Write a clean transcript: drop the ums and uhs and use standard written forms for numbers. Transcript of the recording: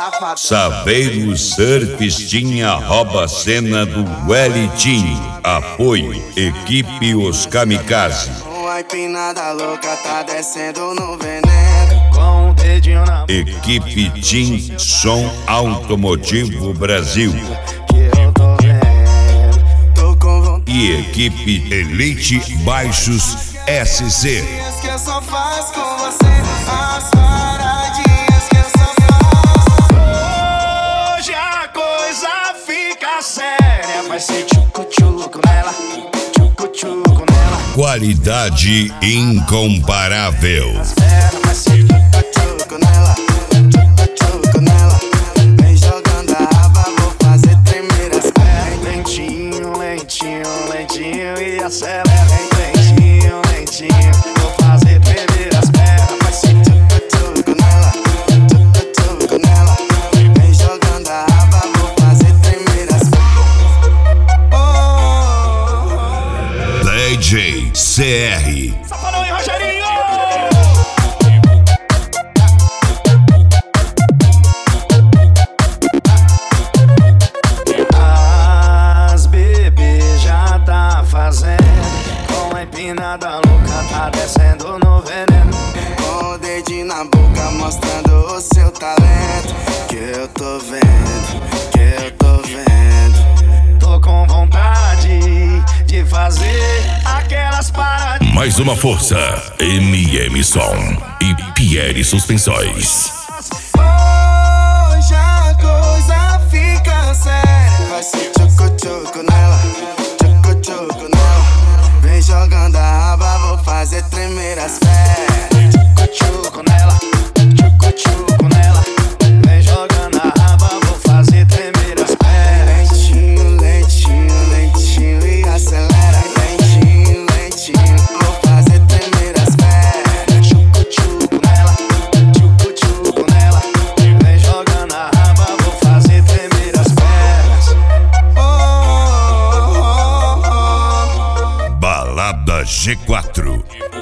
Saveiro Surfistinha rouba a cena do Wellington. Apoio, equipe Os Kamikaze. Uma empinada louca tá descendo no veneno. Com o dedinho na Equipe Team Som Automotivo Brasil. que eu tô vendo. Tô com vontade. E equipe Elite Baixos SC. Que eu só faço com você as paradinhas que eu só faço. Hoje a coisa fica séria. Vai ser tchucu-tchucu nela, tchucu-tchucu nela. Qualidade incomparável. Vai ser tchucu-tchucu nela, tchucu-tchucu nela. Vem jogando a raba, vou fazer tremer as pernas. Lentinho, lentinho, lentinho e acelera. Lentinho, lentinho, vou fazer tremer as pernas. Vai ser tchucu-tchucu nela, tchucu-tchucu nela. Vem jogando a raba, vou fazer tremer as pernas. DJ CR. Safadão e Rogerinho! As bebês já tá fazendo. Com a empinada louca tá descendo no veneno. Com o dedinho na boca mostrando o seu talento. Que eu tô vendo, que eu tô vendo. Tô com vontade de fazer aquelas paradinhas. Mais uma força, MM Som e Pierre Suspensões. Hoje a coisa fica séria. Vai ser tchucu-tchucu nela, tchucu-tchucu nela. Vem jogando a raba, vou fazer tremer as pernas. Tchucu-tchucu nela, tchucu-tchucu nela. Vem jogando a raba, vou fazer tremer as pernas. Lentinho, lentinho, lentinho e acelera. Lentinho, lentinho, vou fazer tremer as pernas. Tchucu-tchucu nela, tchucu-tchucu nela. Vem jogando a raba, vou fazer tremer as pernas. Balada G4.